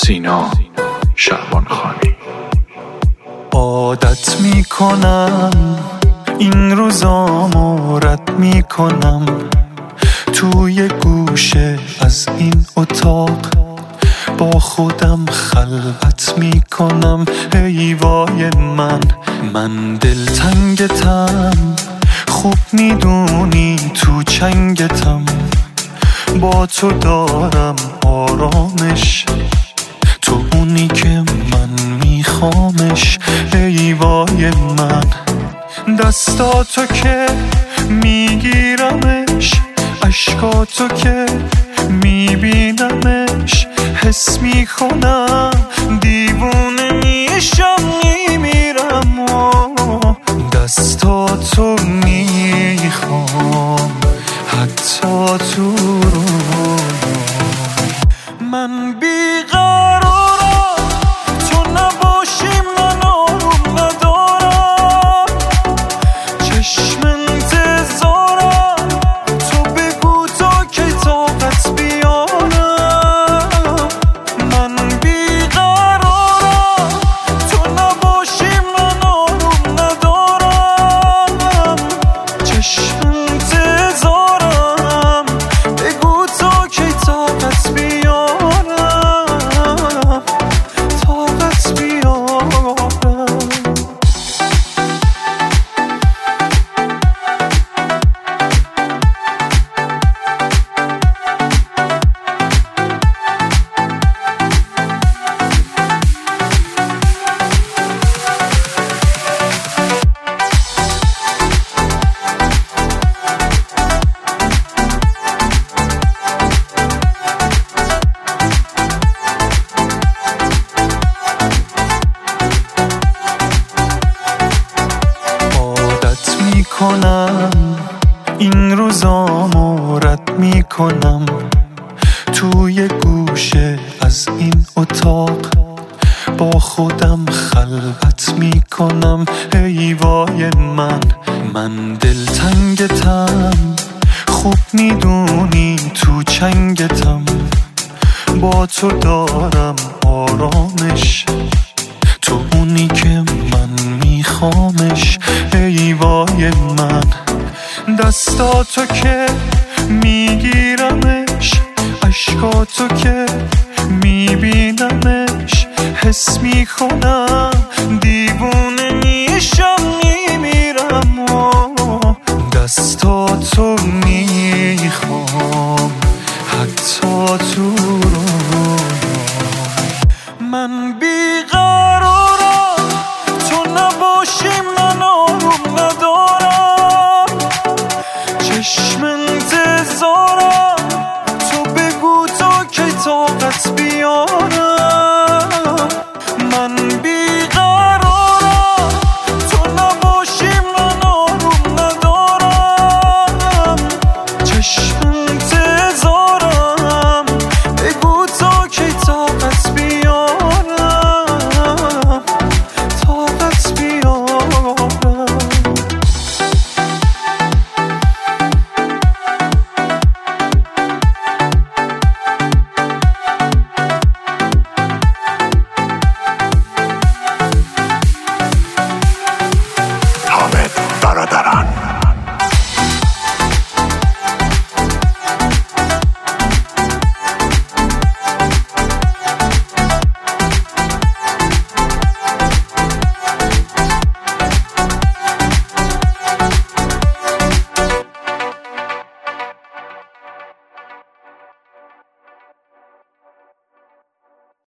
سینا شعبانخانی. عادت میکنم این روزامو رد میکنم، توی گوشه از این اتاق با خودم خلوت میکنم. ای وای من دلتنگتم، خوب میدونی تو چنگتم، با تو دارم آرامش، تو اونی که من میخوامش. ای وای دستاتو که میگیرمش، عشقاتو که میبینمش، حس میکنم دیوونه میشم میمیرم و دستاتو میخوام حتی تو رویام. من بیقرارم تو نباشی، من آروم ندارم، چشم انتظارم تو بگو تا که طاقت بیارم. من بیقرارم تو نباشی، من آروم ندارم، چشم انتظارم بگو تا که طاقت بیارم، طاقت بیارم. این روزامو رد میکنم، توی گوشه از این اتاق با خودم خلوت میکنم. ای وای من دلتنگتم، خوب میدونی تو چنگتم، با تو دارم آرامش، تو اونی که من میخوامش. ای وای دستاتو که میگیرمش، عشقاتو که میبینمش، حس میکنم دیوونه میشم میمیرم و دستاتو میخوام حتی تو رویام. من بیقرارم تو نباشی، من آروم ندارم، چشم انتظارم تو بگو تا که طاقت بیارم.